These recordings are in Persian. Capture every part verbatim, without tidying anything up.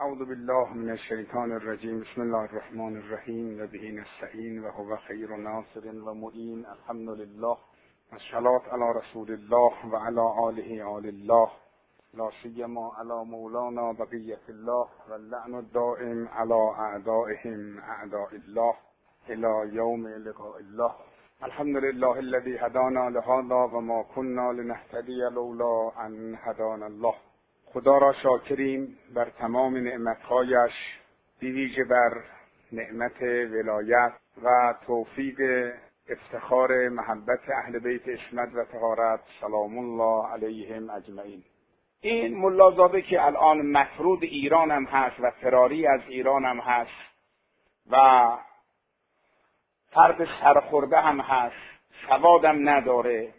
اعوذ بالله من الشیطان الرجیم. بسم الله الرحمن الرحیم و به نستعین و هو خیر ناصر و معین. الحمد لله والصلاة علی رسول الله و علی آله آل الله، لا سیما علی مولانا بقیة الله و اللعن الدائم علی اعدائهم اعداء الله الی یوم لقاء الله. الحمد لله الذي هدانا لهذا و ما كنا لنهتدی لولا ان هدانا الله. خدا را شاکریم بر تمام نعمتهایش، بویژه بر نعمت ولایت و توفیق افتخار محبت اهل بیت عصمت و طهارت سلام الله علیهم اجمعین. این ملازاده که الان مطرود ایران هم هست و فراری از ایران هم هست و فرد سرخورده هم هست، سوادم نداره،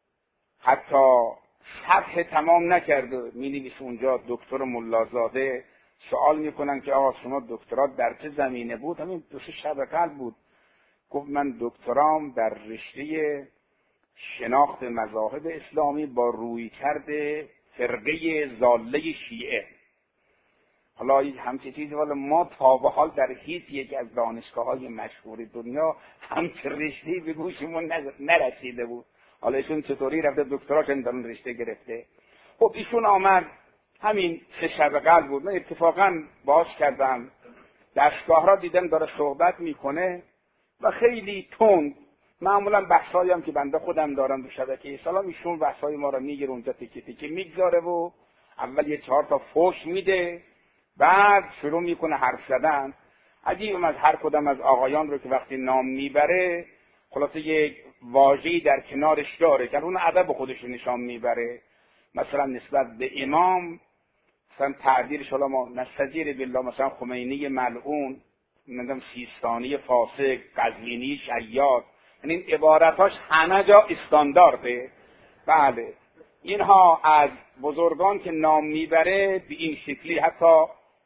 حتی شرح تمام نکرده، می نویسه اونجا دکتر ملازاده. سوال میکنن که آقا شما دکترات در چه زمینه بود؟ همین دو سه شب قبل بود. گفت من دکترام در رشته شناخت مذاهب اسلامی با روی کرده فرقه ضاله شیعه. حالا همچه چیزی والا ما تا به حال در هیچ یک از دانشگاه‌های مشهور دنیا همچه رشته‌ای به گوشمون نرسیده بود. حالا ایشون چطوری رفته دکتراش در اون رشته گرفته. خب ایشون آمد، همین سه شب قبل بود، من اتفاقا باز کردم دستگاه را دیدم داره صحبت میکنه و خیلی تند. معمولا بحثایی هم که بنده خودم دارم دو شبکه سلام، ایشون بحثای ما را میگیره اونجا تیکه تیکه میگذاره و اول یه چهار تا فوش میده، بعد شروع میکنه حرف زدن. عجیبم از هر کدام از آقایان رو که وقتی نام میبره خلاصه یک واژه‌ای در کنارش داره که اون ادب خودش نشان میبره. مثلا نسبت به امام مثلا تعبیرش، حالا ما نستجیر بالله، مثلا خمینی ملعون، نمیدونم سیستانی فاسق، قزوینی شیاد، یعنی این عبارتاش همه جا استاندارده. بله، اینها از بزرگان که نام میبره به این شکلی. حتی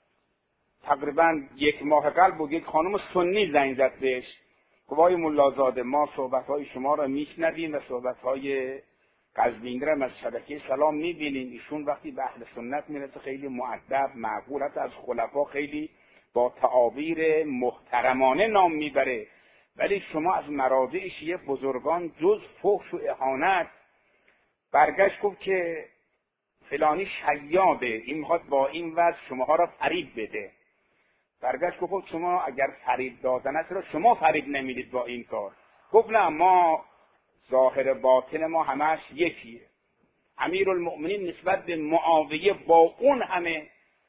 تقریبا یک ماه قبل بود یک خانم سنی زنگ زد بهش، گفت ملازاده ما صحبت‌های شما را میشنویم و صحبت‌های قزوینی را از شبکه سلام میبینیم. ایشون وقتی به اهل سنت میرسه خیلی مؤدب، معقول، حتی از خلفا خیلی با تعابیر محترمانه نام میبره، ولی شما از مراجع شیعه بزرگان جز فحش و اهانت. برگشت گفت که فلانی شیاده، این میخواد با این وضع شماها را فریب بده. برگشت گفت شما اگر فریب دادن است را شما فریب نمیدید با این کار. گفت نه، ما ظاهر باطن ما همش یکیه. امیرالمؤمنین نسبت به معاویه با اون همه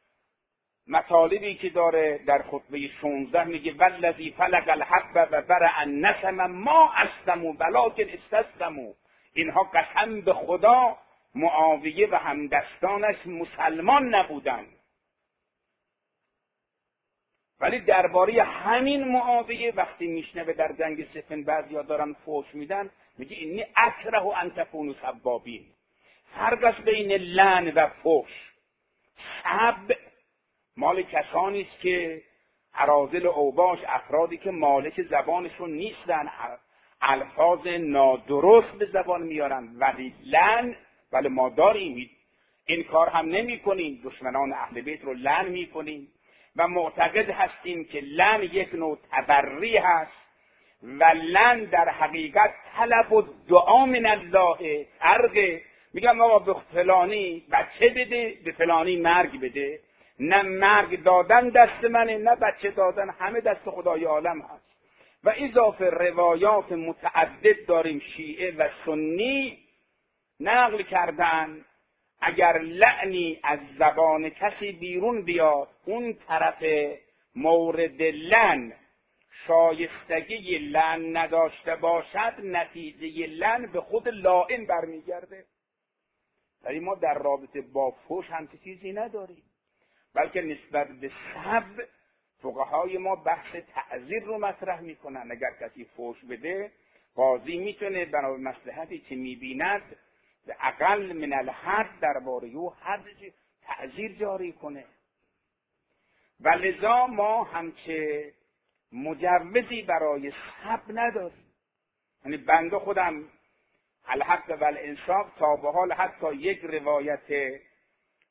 مطالبی که داره در خطبه شانزده میگه والذی فلق الحب و برأ النسم ما استموا ولکن استسلموا. اینها قسم به خدا معاویه و همدستانش مسلمان نبودند، ولی درباره همین معاویه وقتی میشنوه در جنگ صفین بعضیا دارن فوش میدن، میگه اینی اکره ان تکونوا سبابین. فرق است بین لعن و فوش. سب مال کسانی است که اراذل اوباش، افرادی که مالک زبانشون نیستن، الفاظ نادرست به زبان میارن. ولی لعن، ولی ما داریم، این کار هم نمی کنیم، دشمنان اهل بیت رو لعن می کنیم و معتقد هستیم که لعن یک نوع تبری هست و لعن در حقیقت طلب و دعا من الله. فرق میگم آقا به فلانی بچه بده، به فلانی مرگ بده. نه مرگ دادن دست منه، نه بچه دادن، همه دست خدای عالم هست. و اضافه روایات متعدد داریم شیعه و سنی نقل کردن اگر لعنی از زبان کسی بیرون بیاد، اون طرف مورد لعن شایستگی لعن نداشته باشد، نتیجه لعن به خود لاعن برمیگرده. ولی ما در رابطه با فحش همچین چیزی نداریم، بلکه نسبت به سب فقهای ما بحث تعزیر رو مطرح میکنن. اگر کسی فحش بده، قاضی میتونه بنا به مصلحتی که میبیند به اقل من الحد درباره او حد تعزیر جاری کنه. و لذا ما همچه مجوزی برای سب نداریم. یعنی بنده خودم الحق و الانصاف تا به حال حتی یک روایت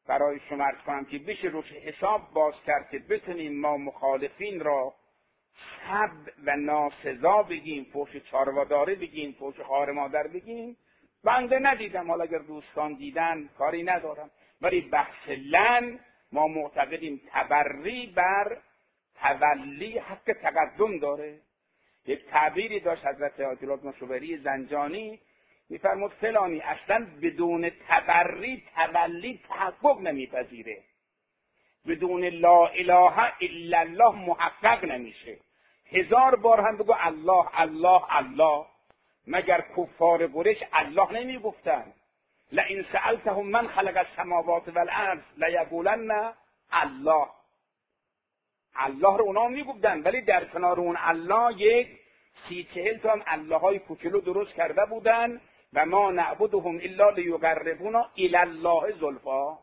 برای شما عرض کنم که بشه روش حساب باز کرد که بتونیم ما مخالفین را سب و ناسزا بگیم، فوش چارواداره بگیم، فوش خواهر مادر بگیم. بنده ندیدم، حالا اگر دوستان دیدن کاری ندارم، ولی بحث لن ما معتقدیم تبری بر تولی حق تقدم داره. یک تعبیری داشت حضرت آیت الله مشوری زنجانی، میفرمود فلانی اصلا بدون تبری تولی تحقق نمیپذیره، بدون لا اله الا الله محقق نمیشه. هزار بار هم بگو الله الله الله، مگر کفار قریش الله نمیگفتن؟ لئن سألتهم من خلق السماوات والارض لیقولن الله. الله رو اونا میگفتن، ولی در کنار اون الله یک سی چهل تا هم الله های کوچولو درست کرده بودن و ما نعبدهم الا لیقربونا الی الله زلفا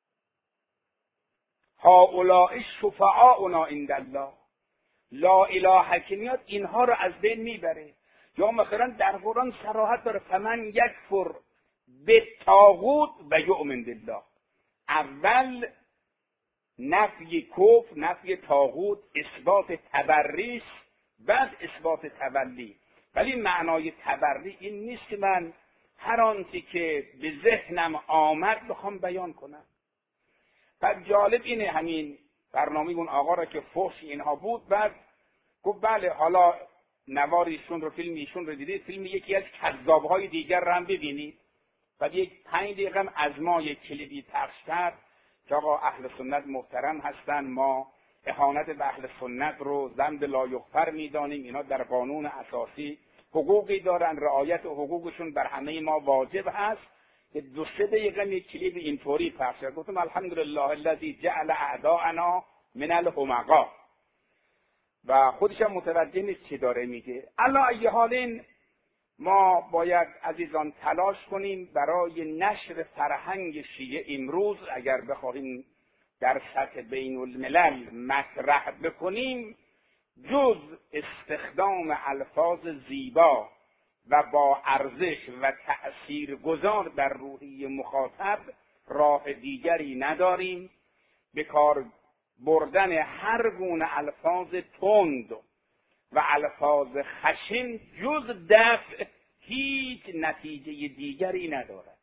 هؤلاء شفعاؤنا عند الله. لا اله که میاد اینها رو از بین میبره. یا مثلا در قرآن صراحت داره فمن یکفر بالطاغوت و یؤمن بالله. اول نفی کفر، نفی طاغوت، اثبات تبریش، بعد اثبات تولی. ولی معنای تبری این نیست که من هر آنچه که به ذهنم آمد بخوام بیان کنم. بعد جالب اینه همین برنامه اون آقا را که فحش اینها بود، بعد گفت بله حالا نوار ایشون رو، فیلم ایشون رو دیدید، فیلم یکی از کذاب‌های دیگر رو هم ببینید. بعد یک پنج دقیقه هم از ما یک کلیپی پخش کرد که آقا اهل سنت محترم هستن، ما اهانت به اهل سنت رو ذنب لا یغفر میدانیم، اینا در قانون اساسی حقوقی دارن، رعایت حقوقشون بر همه ما واجب هست. که دو سه دقیقه یک کلیپ اینطوری پخش کرد، گفتم الحمدلله الذی جعل اعداءنا من الحمقا، و خودش هم متوجه نیست چی داره میگه. علی ای حال ما باید عزیزان تلاش کنیم برای نشر فرهنگ شیعه امروز اگر بخواهیم در سطح بین الملل مطرح بکنیم، جز استخدام الفاظ زیبا و با ارزش و تأثیر گذار در روحیه مخاطب راه دیگری نداریم. به کار بردن هر گونه الفاظ تند و الفاظ خشن جز دفع هیچ نتیجه دیگری ندارد،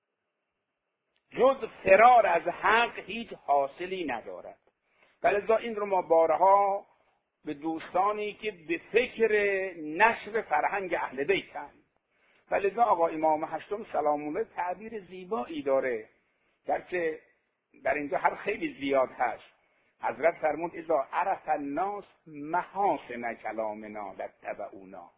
جز فرار از حق هیچ حاصلی ندارد. ولذا این رو ما بارها به دوستانی که به فکر نشر فرهنگ اهل بیتن، ولذا آقا امام هشتم سلام الله تعبیر زیبایی داره، گرچه در اینجا هر خیلی زیاد هست. حضرت فرمود اذا عرف الناس محاسن کلامنا لاتبعونا.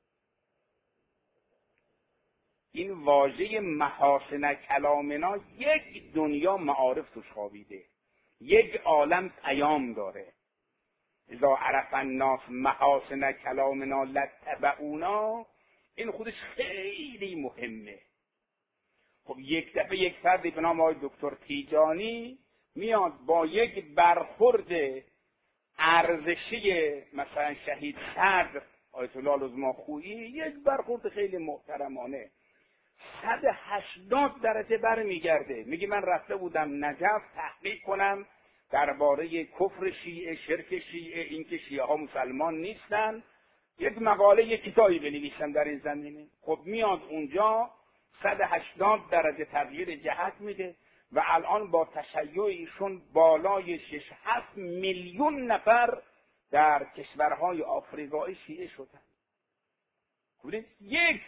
این واژه محاسن کلامنا یک دنیا معارف توش خوابیده، یک عالم پیام داره. اذا عرف الناس محاسن کلامنا لاتبعونا، این خودش خیلی مهمه. خب یک دفعه یک فردی به نام آقای دکتر تیجانی میاد با یک برخورد ارزشی مثلا شهید صدر آیت الله العظما خویی، یک برخورد خیلی محترمانه، صد و هشتاد درجه برمیگرده. میگه من رفته بودم نجف تحقیق کنم درباره کفر شیعه، شرک شیعه، اینکه شیعه ها مسلمان نیستن، یک مقاله یک کتابی بنویسم در این زمینه. خب میاد اونجا صد و هشتاد درجه تغییر جهت میده و الان با تشیع ایشون بالای شش هفت میلیون نفر در کشورهای آفریقایی شیعه شدن. ببینید یک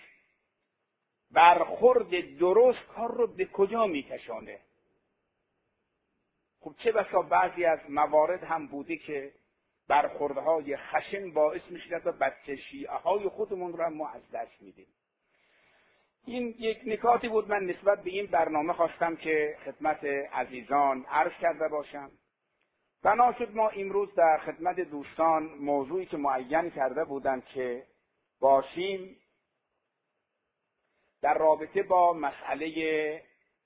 برخورد درست کار رو به کجا میکشانه. خب چه بسا بعضی از موارد هم بوده که برخوردهای خشن باعث میشه تا بچه شیعه های خودمون رو هم ما از دست میدیم. این یک نکاتی بود من نسبت به این برنامه خواستم که خدمت عزیزان عرض کرده باشم. بنا شد ما امروز در خدمت دوستان موضوعی که معین کرده بودن که باشیم در رابطه با مسئله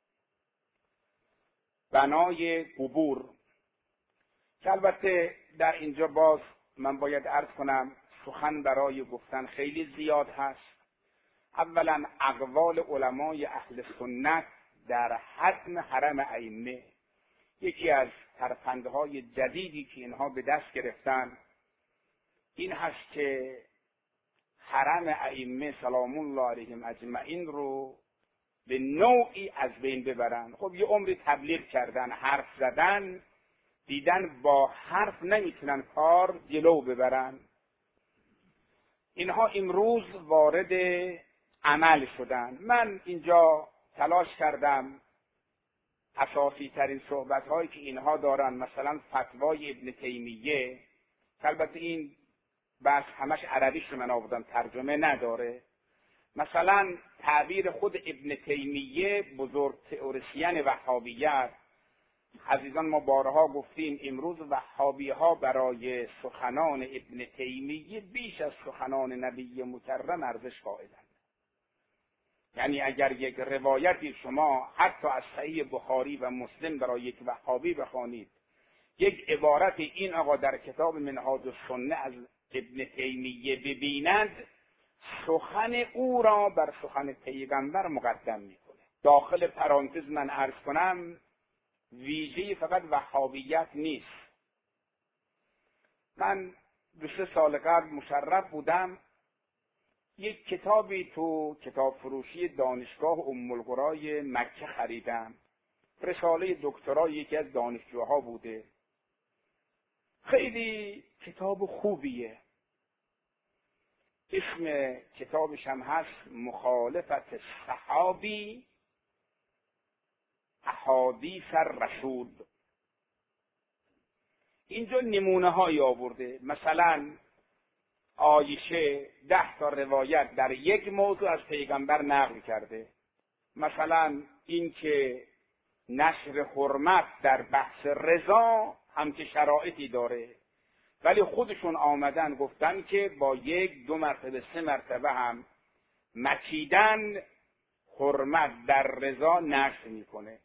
بنای قبور، که البته در اینجا باز من باید عرض کنم سخن برای گفتن خیلی زیاد هست. اولا اقوال علمای اهل سنت در حتم حرم ائمه. یکی از ترفندهای جدیدی که اینها به دست گرفتن این هست که حرم ائمه سلام الله علیهم اجمعین رو به نوعی از بین ببرن. خب یه عمری تبلیغ کردن، حرف زدن، دیدن با حرف نمیتونن کار جلو ببرن. اینها امروز وارد عمل شدن. من اینجا تلاش کردم اساسی ترین صحبت هایی که اینها دارن، مثلا فتوای ابن تیمیه، البته این بس همش عربیش رو من آوردم، ترجمه نداره. مثلا تعبیر خود ابن تیمیه، بزرگ تئوریسین وهابیت. عزیزان ما بارها گفتیم امروز وهابی ها برای سخنان ابن تیمیه بیش از سخنان نبی مکرم ارزش قائلند. یعنی اگر یک روایتی شما حتی از صحیح بخاری و مسلم برای یک وهابی بخوانید، یک عبارت این آقا در کتاب منهاج السنه از ابن تیمیه ببینند، سخن او را بر سخن پیغمبر مقدم میکنه. داخل پرانتز من عرض کنم ویژه فقط وهابیت نیست. من دو سه سال قبل مشرف بودم، یک کتابی تو کتاب فروشی دانشگاه ام القرای مکه خریدم. رساله دکترای یکی از دانشجوها بوده. خیلی کتاب خوبیه. اسم کتابش هم هست مخالفت صحابی احادیث الرسول. اینجا نمونه هایی آورده، مثلا عایشه ده تا روایت در یک موضوع از پیغمبر نقل کرده. مثلا اینکه نشر حرمت در بحث رضا هم که شرایطی داره، ولی خودشون آمدن گفتن که با یک دو مرتبه سه مرتبه هم مکیدن حرمت در رضا نشر میکنه.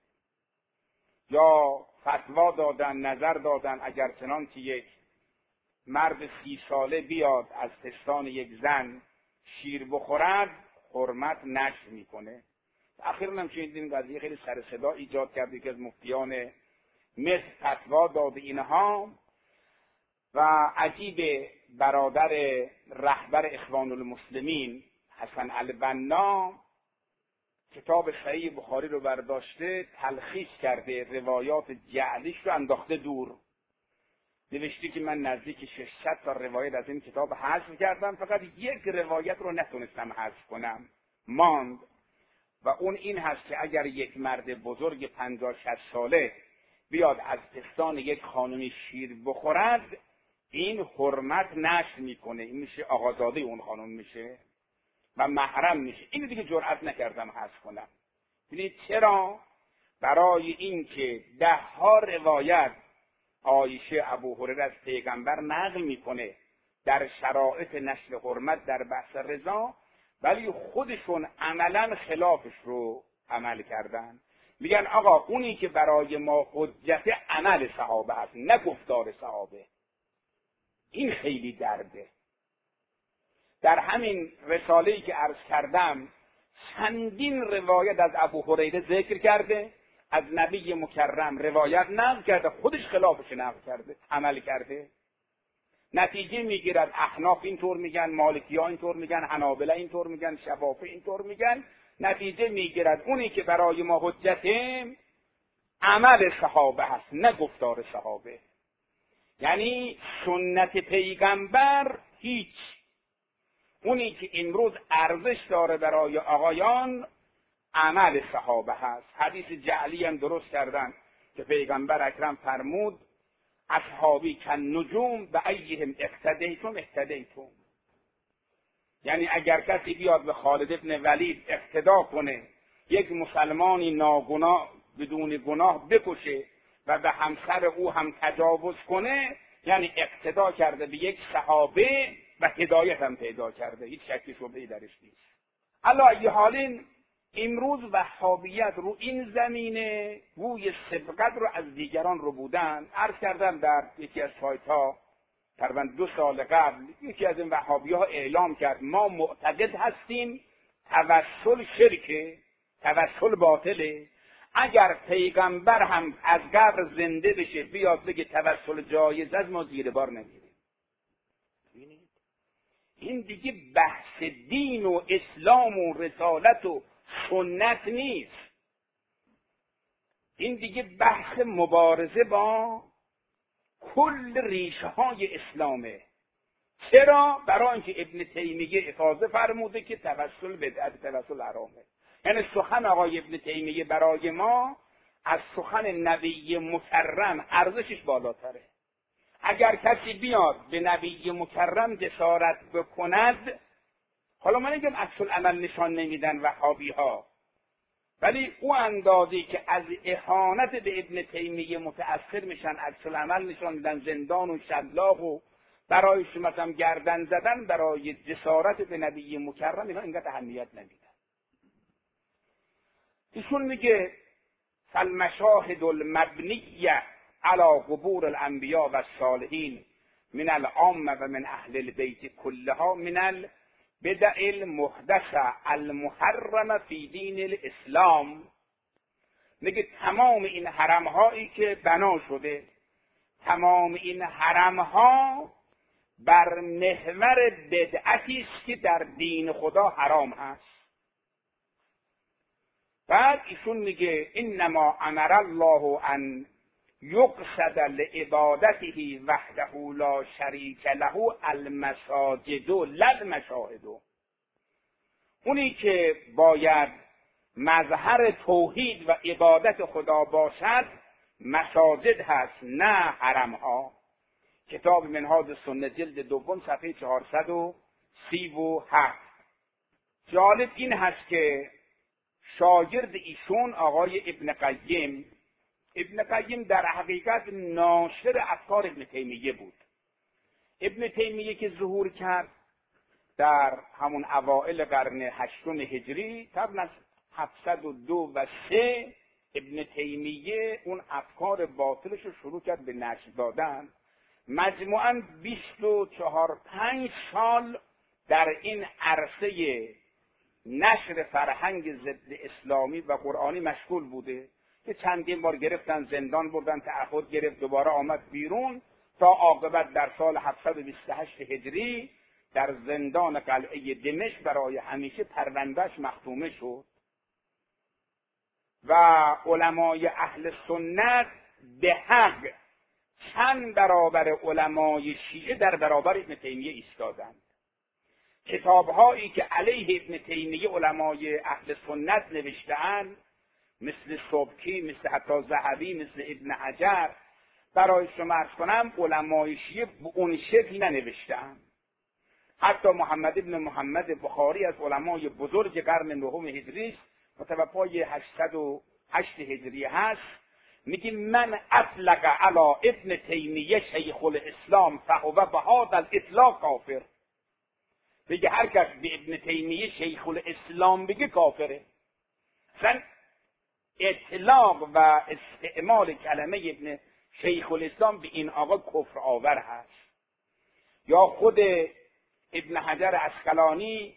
یا فتوا دادن، نظر دادن اگر چنان که یک مرد سی ساله بیاد از پستان یک زن شیر بخورد حرمت نشر میکنه. اخیراً هم شنیدیم قضیه خیلی سر صدا ایجاد کرده که از مفتیان مصر فتوا داده اینها. و عجیب، برادر رهبر اخوان المسلمین حسن البنا کتاب صحیح بخاری رو برداشته تلخیص کرده، روایات جعلیش رو انداخته دور. نوشته که من نزدیک ششصد تا روایت از این کتاب حذف کردم، فقط یک روایت رو نتونستم حذف کنم، ماند. و اون این هست که اگر یک مرد بزرگ پنجاه شصت ساله بیاد از پستان یک خانمی شیر بخورد، این حرمت نشر میکنه، این میشه آقازاده اون خانم میشه و محرم میشه. اینو دیگه جرئت نکردم حذف کنم. ببینید چرا؟ برای اینکه ده ها روایت عایشه ابو هریره از پیغمبر نقل میکنه در شرایط نشر حرمت در بحث رضا، ولی خودشون عملا خلافش رو عمل کردن. میگن آقا اونی که برای ما حجت عمل صحابه هست نه گفتار صحابه. این خیلی درده. در همین رساله‌ای که عرض کردم چندین روایت از ابو هریره ذکر کرده، از نبی مکرم روایت نقل کرده، خودش خلافش نقل کرده، عمل کرده. نتیجه میگیرد احناف اینطور میگن، مالکی‌ها اینطور میگن، حنابلة اینطور میگن، شوافی اینطور میگن. نتیجه میگیرد اونی که برای ما حجته عمل صحابه هست نه گفتار صحابه. یعنی سنت پیغمبر هیچ. اونی که امروز ارزش داره برای آقایان عمل صحابه هست. حدیث جعلی هم درست کردن که پیغمبر اکرم فرمود اصحابی کن نجوم به ایهم اقتدیتم اقتدیتم. یعنی اگر کسی بیاد به خالد ابن ولید اقتدا کنه، یک مسلمانی ناگناه بدون گناه بکشه و به همسر او هم تجاوز کنه، یعنی اقتدا کرده به یک صحابه و هدایت هم پیدا کرده. هیچ شکی شبهه‌ای درش نیست. علی ای حال امروز وهابیت رو این زمینه بوی سبقت رو از دیگران رو بودن. عرض کردم در یکی از سایت‌ها تقریبا دو سال قبل یکی از این وهابی‌ها اعلام کرد ما معتقد هستیم توسل شرکه، توسل باطله، اگر پیغمبر هم از قبر زنده بشه بیاد بگه توسل جایز است، ما زیر بار نمیریم. ببینید این دیگه بحث دین و اسلام و رسالت و سنت نیست، این دیگه بحث مبارزه با کل ریشه های اسلامه. چرا؟ برای اینکه ابن تیمیه افاضه فرموده که توسل بدعت، توسل حرامه. یعنی سخن آقای ابن تیمیه برای ما از سخن نبی مکرم ارزشش بالاتره. اگر کسی بیاد به نبی مکرم جسارت بکند، حالا من نگم عکس العمل نشان نمیدن وهابی ها، ولی او اندازی که از اهانت به ابن تیمیه متأثر میشن، عکس العمل نشان میدن، زندان و شلاق و برای مثلا گردن زدن برای جسارت به نبی مکرم، اینا اینقدر اهمیت نمیدن. ایشون میگه فالمشاهد المبنیه علی قبور الانبیاء و الصالحین من العامه و من اهل البیت کلها من البدع المحدثه المحرمه فی دین الاسلام. میگه تمام این حرم هایی که بنا شده، تمام این حرم ها بر محور بدعتی است که در دین خدا حرام هست. بعد ایشون میگه انما امر الله ان یقصد لعبادته وحده لا شریک له المساجد لا المشاهد. اونی که باید مظهر توحید و عبادت خدا باشد مساجد هست، نه حرم ها. کتاب منهاج السنه جلد دوم صفحه چهارصد و سی و هفت. جالب این هست که شاگرد ایشون آقای ابن قیم، ابن قیم در حقیقت ناشر افکار ابن تیمیه بود. ابن تیمیه که ظهور کرد در همون اوائل قرن هشتم هجری، تقریباً هفتصد و دو و سه، ابن تیمیه اون افکار باطلش رو شروع کرد به نشر دادن. مجموعاً بیست و چهار پنج سال در این عرصه نشر فرهنگ ضد اسلامی و قرآنی مشغول بوده که چندین بار گرفتن، زندان بردن، تعهد گرفت، دوباره آمد بیرون، تا عاقبت در سال هفتصد و بیست و هشت هجری در زندان قلعه دمشق برای همیشه پروندهش مختومه شد. و علمای اهل سنت به حق چند برابر علمای شیعه در برابر ابن تیمیه ایستادند. کتاب‌هایی که علیه ابن تیمیه علمای اهل سنت نوشته‌اند، مثل سبکی، مثل حتی ذهبی، مثل ابن حجر، برای شما عرض کنم علمای شیعه به اون شکل ننوشته‌اند. حتی محمد ابن محمد بخاری از علمای بزرگ قرن نهم هجری است، متوفای هشتصد و هشت هجری هست، میگه من اطلق علی ابن تیمیه شیخ الاسلام فهو بهذا الاطلاق کافر. بگه هر کس به ابن تیمیه شیخ الاسلام بگه کافره. مثلا اطلاق و استعمال کلمه ابن شیخ الاسلام به این آقا کفر آور هست. یا خود ابن حجر عسقلانی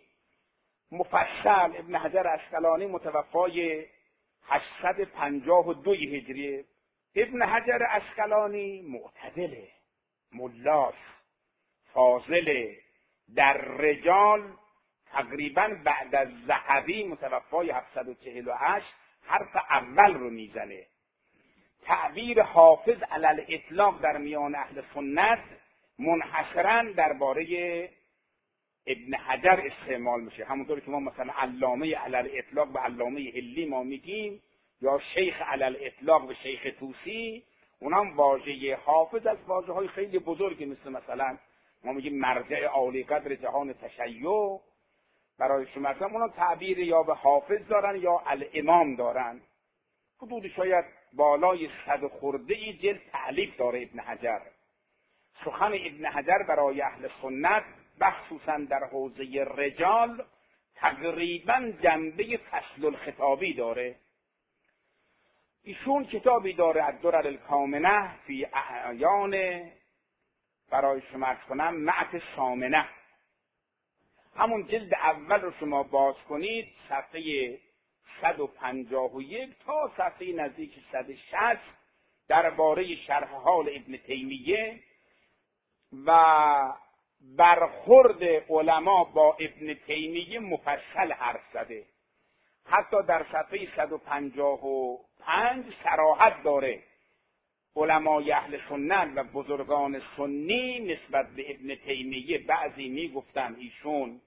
مفصل، ابن حجر عسقلانی متوفای هشتصد و پنجاه و دو هجری. ابن حجر عسقلانی معتدله، ملاست، فاضله، در رجال تقریبا بعد از ذهبی متوفای هفتصد و چهل و هشت حرف اول رو میزنه. تعبیر حافظ علی الاطلاق در میان اهل سنت منحصرا درباره ابن حجر استعمال میشه، همونطور که ما مثلا علامه علی الاطلاق به علامه حلی ما میگیم، یا شیخ علی الاطلاق به شیخ طوسی. اونم واژه حافظ از واژه های خیلی بزرگی، مثل مثلا ما میگیم مرجع عالی قدر جهان تشیع، برای شما مثلا اونا تعبیر یا به حافظ دارن یا الامام دارن. حدود شاید بالای صد خورده ای جلد تألیف داره ابن حجر. سخن ابن حجر برای اهل سنت بخصوصا در حوزه رجال تقریبا جنبه فصل الخطابی داره. ایشون کتابی داره الدرر الکامنه فی اعیان، برای شما عرض کنم معت سامنه. همون جلد اول رو شما باز کنید، صفحه صد و پنجاه و یک تا صفحه نزدیک صد و شصت درباره شرح حال ابن تیمیه و برخورد علما با ابن تیمیه مفصل حرف زده. حتی در صفحه صد و پنجاه و پنج صراحت داره علمای اهل سنت و بزرگان سنی نسبت به ابن تیمیه بعضی میگفتن ایشون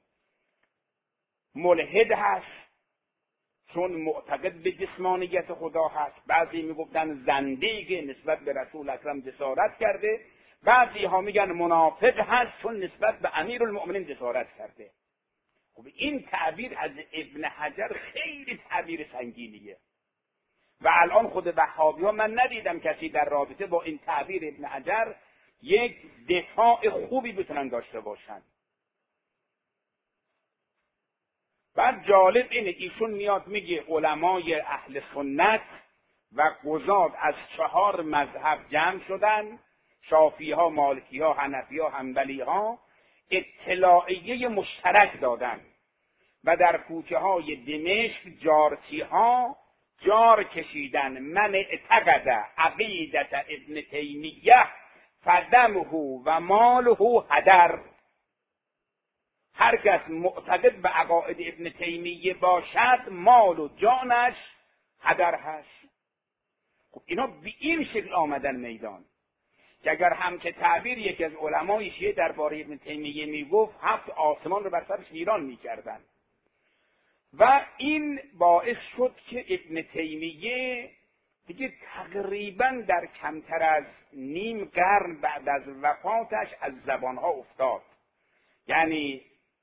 ملحد هست چون معتقد به جسمانیت خدا هست، بعضی میگفتن زندیق نسبت به رسول اکرم جسارت کرده، بعضی ها میگن منافق هست چون نسبت به امیرالمؤمنین جسارت کرده. خب این تعبیر از ابن حجر خیلی تعبیر سنگینیه و الان خود وهابی ها من ندیدم کسی در رابطه با این تعبیر ابن حجر یک دفاع خوبی بتونن داشته باشن. بعد جالب اینه ایشون میاد میگه علمای اهل سنت و قضات از چهار مذهب جمع شدن، شافعی ها، مالکی ها، حنفی ها، حنبلی ها، اطلاعیه مشترک دادن و در کوچه های دمشق جارچی ها جار کشیدن من اعتقد عقیدت ابن تیمیه فدمه و ماله هدر. هر کس معتقد به عقاید ابن تیمیه باشد مال و جانش هدر هست. خب اینا به این شکل آمدن میدان که اگر همچه تعبیر یکی از علمای شیعه درباره ابن تیمیه میگفت هفت آسمان رو بر سرش ویران میکردن. و این باعث شد که ابن تیمیه دیگه تقریبا در کمتر از نیم قرن بعد از وفاتش از زبانها افتاد. یعنی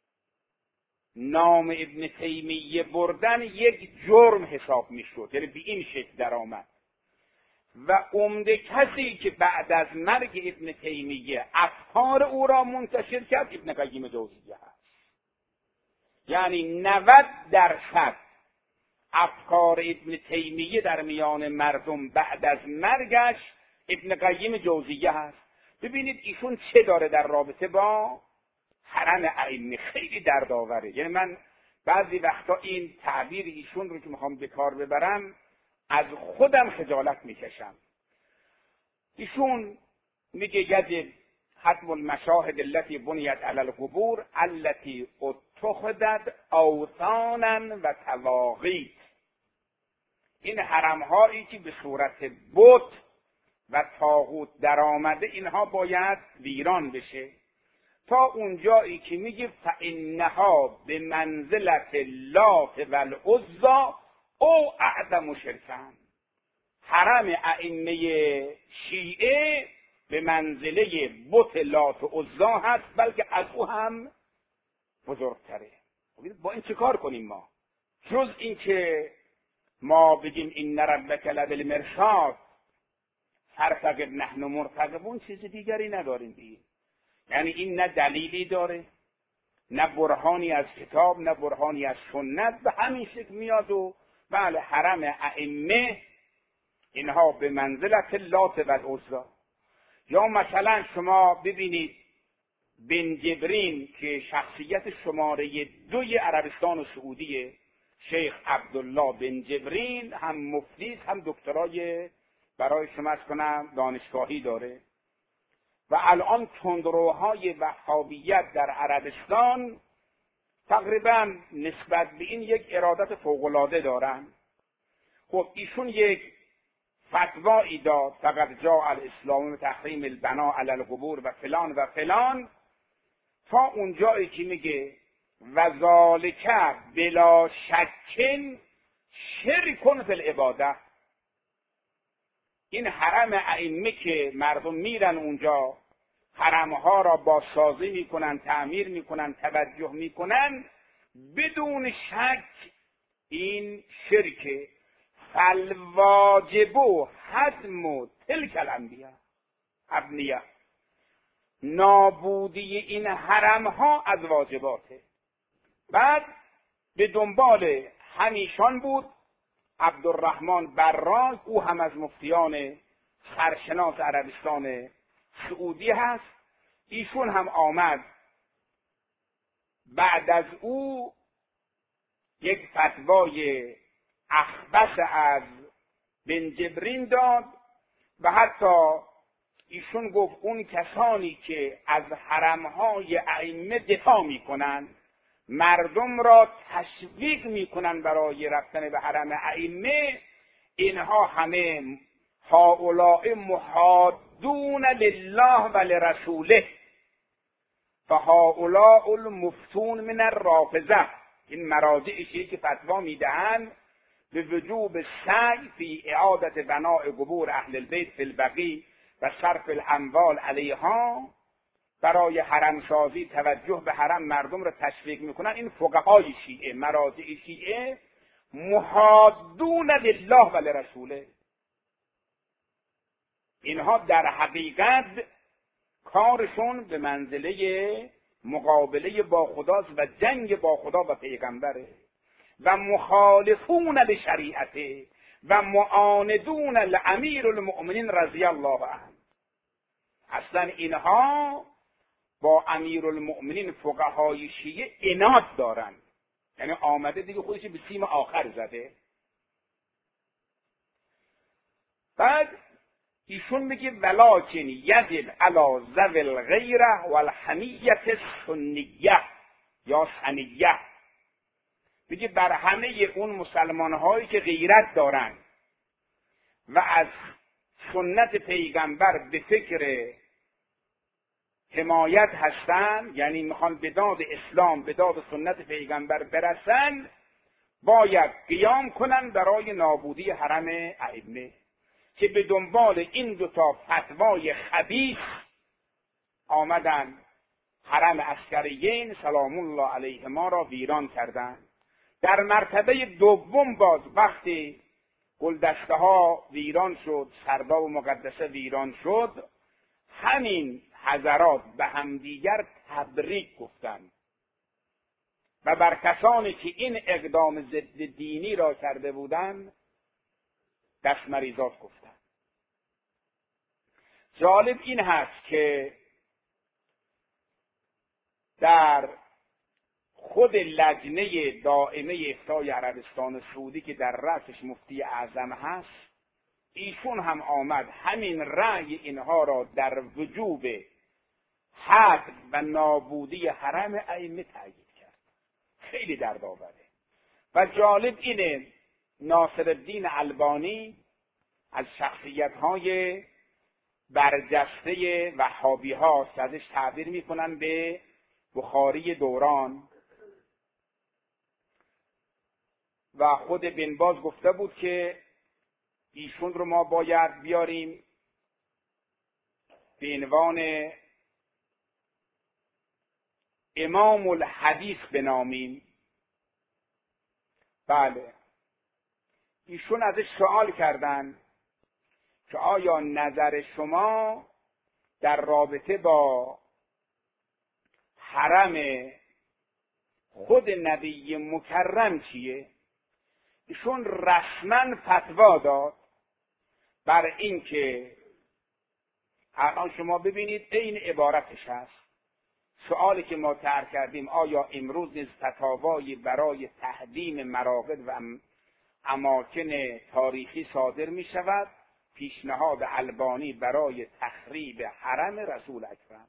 نام ابن تیمیه بردن یک جرم حساب میشد، یعنی به این شکل در آمد و عمده کسی که بعد از مرگ ابن تیمیه افکار او را منتشر کرد ابن قیم جوزیه هست. یعنی نود درصد افکار ابن تیمیه در میان مردم بعد از مرگش ابن قیم جوزیه هست. ببینید ایشون چه داره در رابطه با حرم ائمه، خیلی دردآوره. یعنی من بعضی وقتا این تعبیر ایشون رو که میخوام به کار ببرم از خودم خجالت میکشم. ایشون میگه یجب حتم المشاهد التي بنیت علی القبور التي اتخذت اوثانا و تواقیت. این حرمهایی که به صورت بت و طاغوت در آمده اینها باید ویران بشه تا اونجایی که میگه فانها به منزلت لات و العزی او اعظم شرکن. حرم ائمه شیعه به منزله بت لات و عزی هست بلکه از او هم بزرگتره. با این چه کار کنیم ما جز این که ما بگیم این ربک لبالمرصاد فارتقب نحن مرتقبون، چیز دیگری نداریم بگیم. یعنی این نه دلیلی داره نه برهانی از کتاب نه برهانی از سنت، به همین شکل میاد و بله حرم ائمه اینها به منزلت لات و العزی. یا مثلا شما ببینید بن جبرین که شخصیت شماره دوی عربستان و سعودیه، شیخ عبدالله بن جبرین هم مفتی هم دکترای برای شما کنم دانشگاهی داره و الان تندروهای وهابیت در عربستان تقریبا نسبت به این یک ارادت فوق‌العاده دارن. خب ایشون یک فتوایی داد فقط جاء الاسلام و تحریم البنا علی القبور و فلان و فلان تا اونجایی که میگه و ذالک بلا شکن شرک فی العباده. این حرم ائمه که مردم میرن اونجا حرمها را بازسازی میکنن، تعمیر میکنن، توجه میکنن، بدون شک این شرک. فالواجب حتم تلک الانبیاء ابنیه. نابودی این حرمها از واجباته. بعد به دنبال همیشان بود عبدالرحمن براج، او هم از مفتیان سرشناس عربستان سعودی هست. ایشون هم آمد بعد از او یک فتوای اخبث از بن جبرین داد و حتی ایشون گفت اون کسانی که از حرمهای ائمه دفاع میکنن، مردم را تشویق میکنن برای رفتن به حرم ائمه، اینها همه هؤلاء محادون لله و لرسوله و هؤلاء المفتون من الرافضه. این مراجعشی که فتوا میدهند به وجوب سعی فی اعادت بناء قبور اهل البیت فی البقیع و صرف الاموال علیها، برای حرم سازی توجه به حرم مردم را تشویق میکنن. این فقهای شیعه، مراجع شیعه محادون لله و لرسوله، اینها در حقیقت کارشون به منزله مقابله با خداست و جنگ با خدا و پیغمبره و مخالفون به شریعته و معاندون لامیر المؤمنین رضی الله عنه. اصلا اینها با امیر المؤمنین فقهای شیعه عناد دارن، یعنی آمده دیگه خودش به سیم آخر زده. بعد ایشون میگه ولکن یجب علی ذوی الغیره والحمیة السنیه یا سنیه، میگه بر همه اون مسلمان هایی که غیرت دارن و از سنت پیغمبر به فکر حمایت هستن، یعنی میخوان به داد اسلام، به داد سنت پیغمبر برسن، باید قیام کنن برای نابودی حرم ائمه، که به دنبال این دوتا فتوای خبیث آمدن حرم عسکریین سلام الله علیهما را ویران کردند. در مرتبه دوم باز وقتی گلدسته ها ویران شد، سرداب مقدسه ویران شد، همین حضرات به همدیگر تبریک گفتند و بر کسانی که این اقدام ضد دینی را کرده بودند دست مریضات گفتند. جالب این هست که در خود لجنه دائمه افتای عربستان سعودی که در رأسش مفتی اعظم هست، ایشون هم آمد همین رأی اینها را در وجوب حد و نابودی حرم ائمه تأیید کرد. خیلی دردآوره. و جالب اینه ناصرالدین البانی از شخصیت‌های برجسته وهابی هاست، ازش تعبیر میکنن به بخاری دوران، و خود بن باز گفته بود که ایشون رو ما باید بیاریم به عنوان امام الحدیث بنامیم. بله، ایشون ازش سوال کردن که آیا نظر شما در رابطه با حرم خود نبی مکرم چیه؟ ایشون رسما فتوا داد بر این که الان شما ببینید این عبارتش هست. سوالی که ما طرح کردیم آیا امروز نیز فتاوایی برای تهدیم مراقد و اماکن تاریخی صادر می شود؟ پیشنهاد البانی برای تخریب حرم رسول اکرم.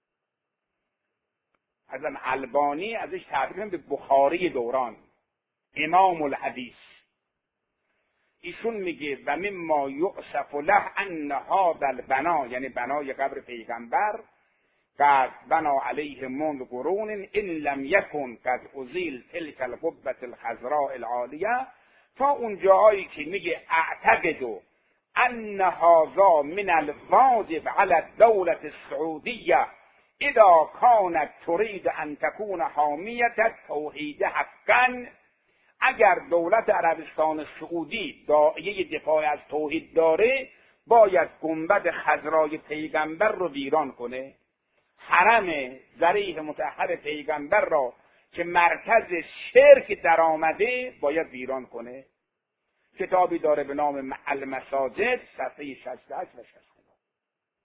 ازم البانی ازش تعبیر به بخاری دوران، امام الحدیث. ایشون میگه و مما یؤسف له ان هذا البنا، یعنی بنای قبر پیغمبر، قد بنا علیه منذ قرون ان لم یکن قد ازیل تلک القبة الخضراء العالیه، تا اون جایی که میگه اعتقد ان هذا من الواجب علی الدولة السعودیه اذا كانت تريد ان تكون حامیة التوحید حقا، اگر دولت عربستان سعودی داعیه دفاع از توحید داره باید گنبد خضرای پیغمبر رو ویران کنه، حرم ضریح مطهر پیغمبر را که مرکز شرک در آمده باید ویران کنه. کتابی داره به نام المساجد صفحه شصت و هشت و شصت و نه.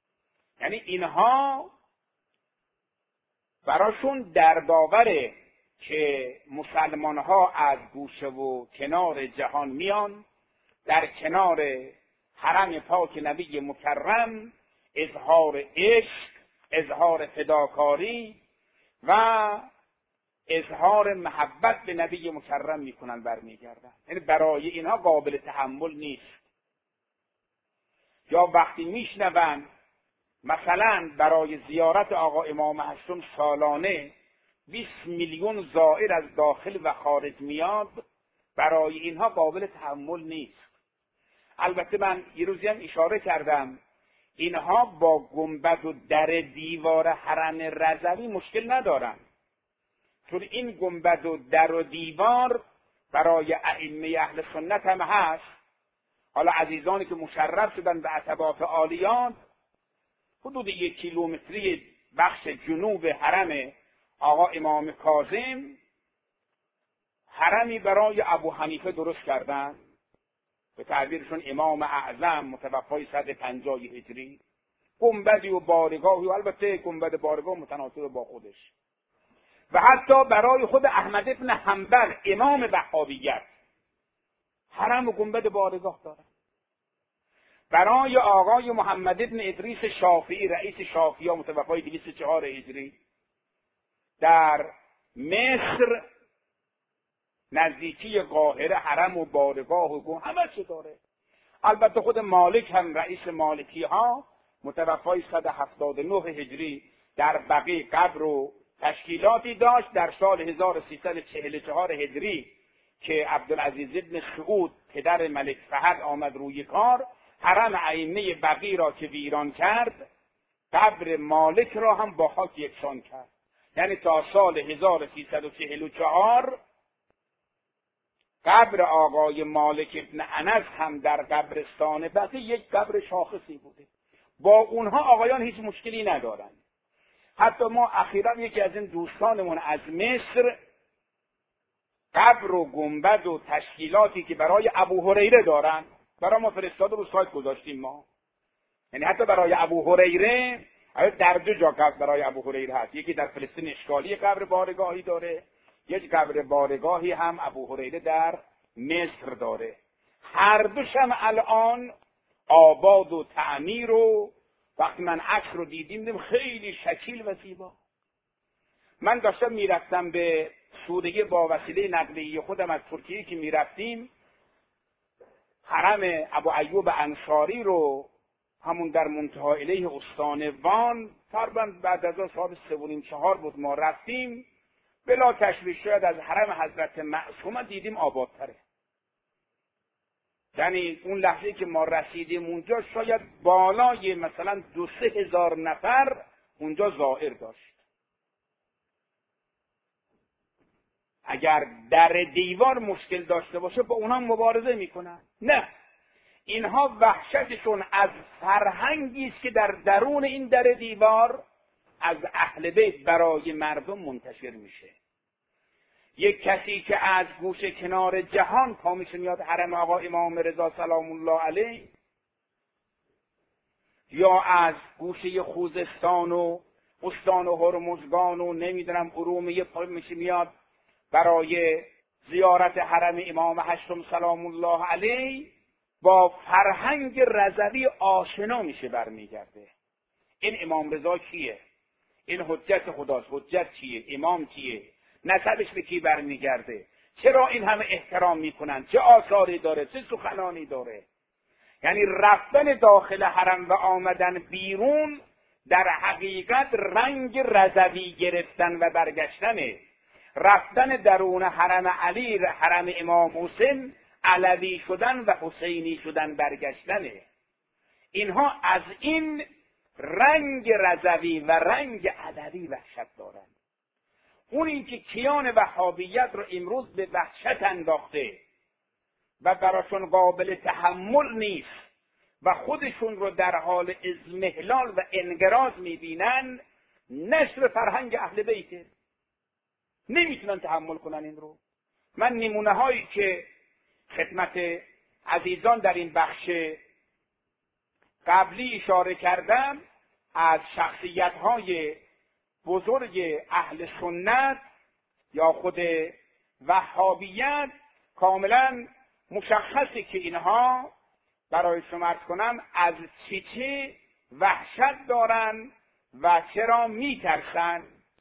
یعنی اینها براشون دردآوره که مسلمان ها از گوشه و کنار جهان میان، در کنار حرم پاک نبی مکرم اظهار عشق، اظهار فداکاری و اظهار محبت به نبی مکرم میکنن، برمیگردن. یعنی برای اینها قابل تحمل نیست. یا وقتی میشنون مثلا برای زیارت آقا امام هشتم سالانه بیست میلیون زائر از داخل و خارج میاد، برای اینها قابل تحمل نیست. البته من یه روزی هم اشاره کردم اینها با گنبد و در دیوار حرم رضوی مشکل ندارن، چون این گنبد و در و دیوار برای ائمه اهل سنت هم هست. حالا عزیزانی که مشرف شدن به عتبات عالیات، حدود یک کیلومتری بخش جنوب حرم آقا امام کاظم حرمی برای ابو حنیفه درست کردن، به تعبیرشون امام اعظم متوفای صد و پنجاه هجری، گنبدی و بارگاهی، و البته گنبد بارگاه متناسب با خودش، و حتی برای خود احمد ابن حنبل امام وهابیت حرم و گنبد بارگاه داره. برای آقای محمد ابن ادریس شافعی رئیس شافعی متوفای دویست و چهار هجری در مصر نزدیکی قاهره حرم و بارگاه و گون همه چه داره. البته خود مالک هم رئیس مالکی ها متوفای صد و هفتاد و نه هجری در بقیع قبر و تشکیلاتی داشت. در سال هزار و سیصد و چهل و چهار هجری که عبدالعزیز ابن سعود پدر ملک فهد آمد روی کار، حرم ائمه بقیع را که ویران کرد، قبر مالک را هم با خاک یکسان کرد. یعنی تا سال هزار و سیصد و چهل و چهار قبر آقای مالک ابن انس هم در قبرستان بقیع یک قبر شاخصی بوده. با اونها آقایان هیچ مشکلی ندارن. حتی ما اخیراً یکی از این دوستانمون از مصر قبر و گنبد و تشکیلاتی که برای ابو هریره دارن برای ما فرستاده، رو سایت گذاشتیم ما. یعنی حتی برای ابو هریره در دو جا قبر برای ابو هریره هست، یکی در فلسطین اشکالی قبر بارگاهی داره، یک قبر بارگاهی هم ابو هریره در مصر داره. هر دوش هم الان آباد و تعمیر، و وقتی من عکس رو دیدیم دیدم خیلی شکیل و زیبا. من داشتم میرفتم به سوریه با وسیله نقلیه خودم از ترکیه که میرفتیم، حرم ابو ایوب انصاری رو همون در منتهى الیه استان وان، تقریبا بعد از سال سه و نیم چهار بود ما رفتیم، بلا تشویش شاید از حرم حضرت معصومه دیدیم آبادتره. یعنی اون لحظه که ما رسیدیم اونجا شاید بالای مثلا دو سه هزار نفر اونجا زائر داشت. اگر در دیوار مشکل داشته باشه با اونها مبارزه میکنن. نه، اینها وحشتشون از فرهنگی است که در درون این در دیوار از اهل بیت برای مردم منتشر میشه. یک کسی که از گوشه کنار جهان پا میشه میاد حرم آقا امام رضا سلام الله علیه، یا از گوشه خوزستان و استان و هرمزگان و نمیدونم ارومیه پا میشه میاد برای زیارت حرم امام هشتم سلام الله علیه، با فرهنگ رضوی آشنا میشه برمیگرده. این امام رضا کیه؟ این حجت خداست. حجت کیه؟ امام کیه؟ نسبش به کی برمیگرده؟ چرا این همه احترام میکنن؟ چه آثاری داره؟ چه سخنانی داره؟ یعنی رفتن داخل حرم و آمدن بیرون در حقیقت رنگ رضوی گرفتن و برگشتنه. رفتن درون حرم علی، حرم امام حسین، علوی شدن و حسینی شدن برگشتنه. اینها از این رنگ رضوی و رنگ علوی وحشت دارند. اون این که کیان وهابیت رو امروز به وحشت انداخته و براشون قابل تحمل نیست و خودشون رو در حال اضمحلال و انقراض میبینن، نشر فرهنگ اهل بیته. نمیتونن تحمل کنن این رو. من نمونه هایی که خدمت عزیزان در این بخش قبلی اشاره کردم از شخصیت های بزرگ اهل سنت، یا خود وهابیت کاملا مشخصه که اینها برای شما عرض کنم از چه چه وحشت دارن و چرا میترسن.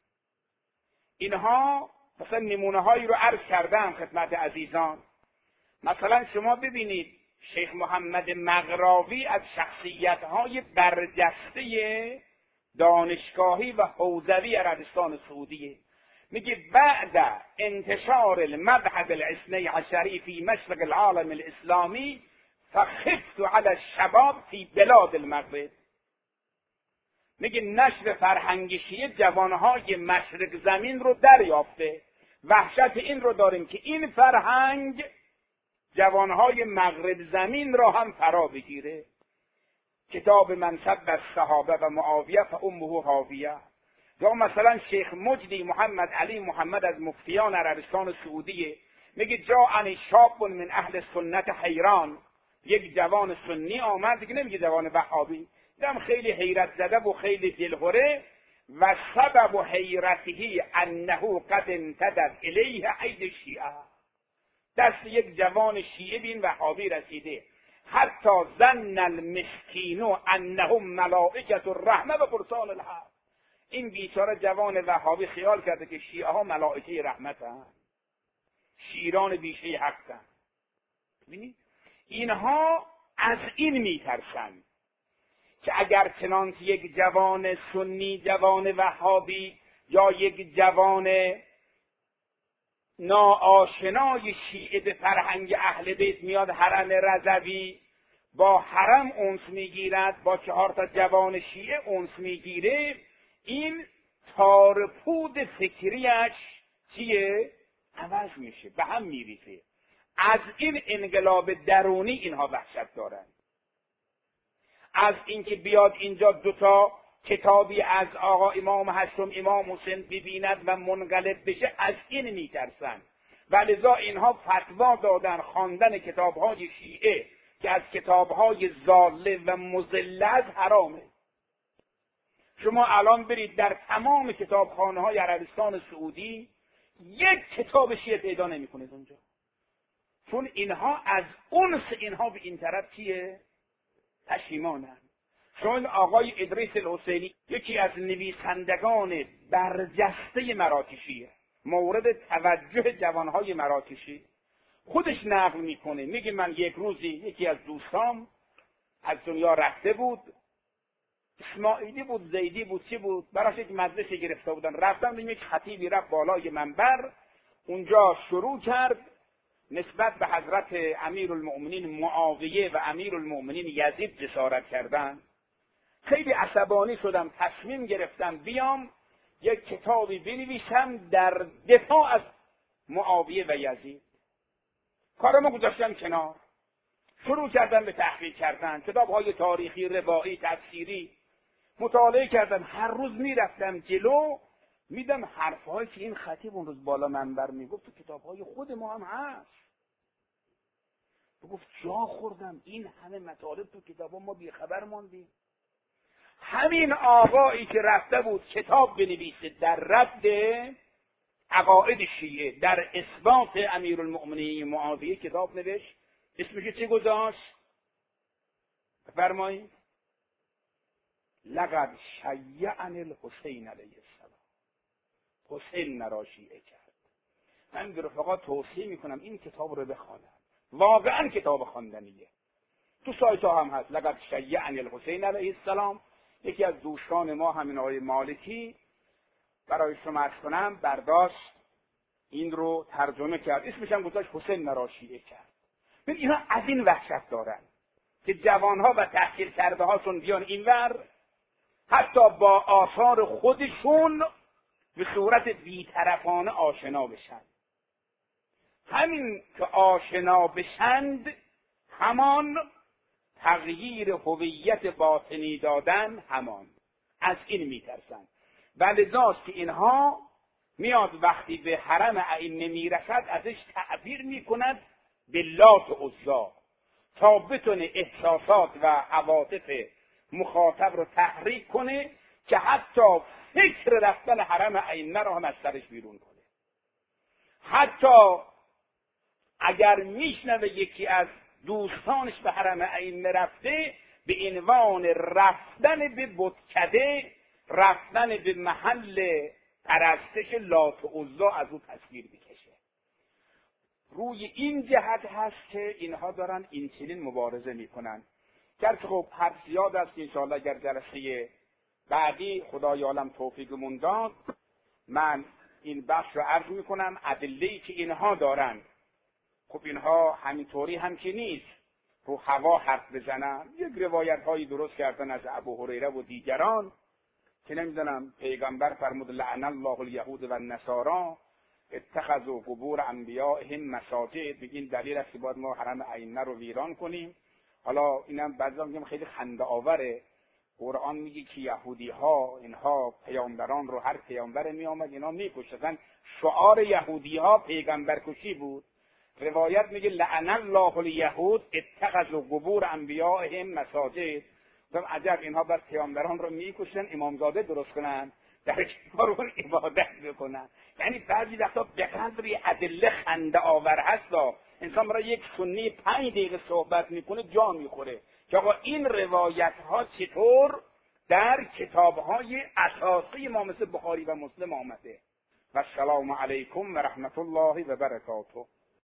اینها مثلا نمونه هایی رو عرض کردم خدمت عزیزان. مثلا شما ببینید شیخ محمد مغراوی از شخصیت های برجسته دانشگاهی و حوزوی عربستان سعودیه. میگه بعد انتشار المبعث الاثنی عشری فی مشرق العالم الاسلامی فخفت علی الشباب فی بلاد المغرب. میگه نشر فرهنگ شیعه جوانهای مشرق زمین رو دریافته. وحشت این رو داریم که این فرهنگ جوانهای مغرب زمین را هم فرا بگیره. کتاب منصب از صحابه و معاویه فامه حاویه. یا مثلا شیخ مجدی محمد علی محمد از مفتیان عربستان سعودیه، میگه جاءنی شاب من اهل سنت حیران. یک جوان سنی آمد، دیگه نمیگه جوان وهابی، دیدم خیلی حیرت زده و خیلی دلهره. و سبب حیرته انه قد انتدب الیه عید شیعه. دست یک جوان شیعه بین وهابی رسیده. حتی ظن المسکین انهم ملائکه الرحمه و فرسان الحق. این بیچاره جوان وهابی خیال کرده که شیعه ها ملائکه رحمت هستند، شیران بیشه حق هستند. ببینید اینها از این میترسند که اگر چنانچه یک جوان سنی، جوان وهابی یا یک جوان ناآشنای شیعه به فرهنگ اهل بیت میاد حرم رضوی، با حرم انس میگیرد، با چهار تا جوان شیعه انس میگیره، این تارپود فکریش چیه؟ عوض میشه، به هم میریزه. از این انقلاب درونی اینها وحشت دارن. از اینکه بیاد اینجا دوتا کتابی از آقا امام هشتم امام حسین ببیند و منقلب بشه، از این میترسن و لذا اینها فتوا دادن خواندن کتابهای شیعه که از کتابهای ضاله و مضله حرامه. شما الان برید در تمام کتابخانه های عربستان سعودی یک کتاب شیعه پیدا نمی کنید اونجا، چون اینها از اونس اینها به این طرف چیه؟ پشیمانن. چون آقای ادریس الحسینی یکی از نویسندگان برجسته مراکشیه، مورد توجه جوانهای مراکشی، خودش نقل میکنه، میگه من یک روزی یکی از دوستام از دنیا رفته بود، اسماعیلی بود، زیدی بود، چی بود، براش یک مجلسی گرفته بودن، رفتم یک خطیبی رفت بالای منبر، اونجا شروع کرد نسبت به حضرت امیرالمؤمنین معاویه و امیرالمؤمنین یزید جسارت کردن. خیلی عصبانی شدم، تصمیم گرفتم بیام یک کتابی بنویسم در دفاع از معاویه و یزید. کارمو گذاشتم کنار، شروع کردم به تحقیق کردن، کتاب‌های تاریخی، روایی، تفسیری مطالعه کردم. هر روز میرفتم جلو، میدم حرف‌هایی که این خطیب اون روز بالا منبر میگفت تو کتاب‌های خود ما هم هست. گفت جا خوردم، این همه مطالب تو کتاب‌ها ما بیخبر ماندیم. همین آقایی که رفته بود کتاب بنویسه در رد عقاید شیعه، در اثبات امیرالمؤمنین معاویه کتاب نوشت. اسمش چی گذاشت؟ بفرمایید. لقد شیعنی الحسین علیه السلام. حسین مرا شیعه کرد. من به رفقا توصیه میکنم این کتاب رو بخوانن، واقعا کتاب خواندنیه. تو سایت ها هم هست. لقد شیعنی الحسین علیه السلام. یکی از دوستان ما همین آقای مالکی برای شما عرض کنم برداشت این رو ترجمه کرد، اسمش هم گذاشت حسین مرا شیعه کرد. ببین اینا از این وحشت دارن که جوانها و تحقیر کرده هاشون بیان اینور، حتی با آثار خودشون به صورت بی‌طرفانه آشنا بشن. همین که آشنا بشند همان تغییر هویت باطنی دادن، همان از این میترسن. و لذاست که اینها میاد وقتی به حرم ائمه میرسد ازش تعبیر میکند به لات و عزی، تا بتونه احساسات و عواطف مخاطب رو تحریک کنه که حتی فکر رفتن حرم ائمه رو هم از سرش بیرون کنه. حتی اگر میشنوه یکی از دوستانش به حرم ائمه رفته، به عنوان رفتن به بتکده، رفتن به محل پرستش لات و عزی از او تصویر بکشه. روی این جهت هست که اینها دارن این چنین مبارزه میکنن. گرچه خب هر زیاد است که انشاءالله اگر جلسه بعدی خدای عالم توفیقمون داد، من این بحث رو عرض میکنم. ادله‌ای که اینها دارن، خب اینها همینطوری هم که نیست رو هوا حرف بزنن. یک روایت هایی درست کردن از ابو هریره و دیگران که نمیدونم پیغمبر فرمود لعن الله الیهود و النصارا اتخذوا قبور انبیائهم مساجد. بگین دلیل است که باید ما حرم ائمه رو ویران کنیم. حالا اینم بعضا میگم خیلی خنده آوره. قرآن میگه که یهودی ها اینها پیامبران رو، هر پیامبر می آمد اینا میکشتن. شعار یهودی ها پیغمبر کشی بود. روایت میگه لعن الله الیهود اتخذوا قبور انبیائهم مساجد. گفتم عجب، اینها بس پیامبران رو میکشن امامزاده درست کنن در کنار عبادت بکنن. یعنی بعضی وقتا به قدری ادله خنده آور هست، انسان برای یک سنی پنج دقیقه صحبت میکنه جا میخوره که آقا این روایت ها چطور در کتاب های اساسی ما مثل بخاری و مسلم آمده. و السلام علیکم و رحمت الله و برکاته.